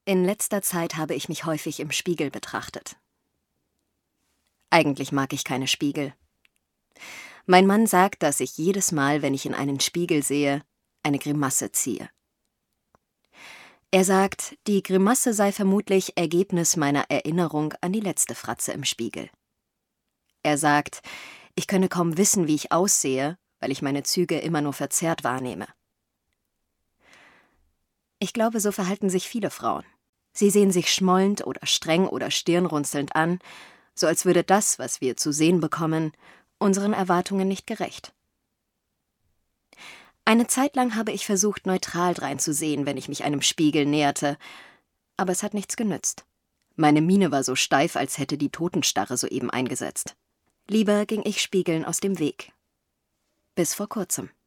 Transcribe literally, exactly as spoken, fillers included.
In letzter Zeit habe ich mich häufig im Spiegel betrachtet. Eigentlich mag ich keine Spiegel. Mein Mann sagt, dass ich jedes Mal, wenn ich in einen Spiegel sehe, eine Grimasse ziehe. Er sagt, die Grimasse sei vermutlich Ergebnis meiner Erinnerung an die letzte Fratze im Spiegel. Er sagt, ich könne kaum wissen, wie ich aussehe, weil ich meine Züge immer nur verzerrt wahrnehme. Ich glaube, so verhalten sich viele Frauen. Sie sehen sich schmollend oder streng oder stirnrunzelnd an, so als würde das, was wir zu sehen bekommen, unseren Erwartungen nicht gerecht. Eine Zeit lang habe ich versucht, neutral dreinzusehen, wenn ich mich einem Spiegel näherte, aber es hat nichts genützt. Meine Miene war so steif, als hätte die Totenstarre soeben eingesetzt. Lieber ging ich Spiegeln aus dem Weg. Bis vor kurzem.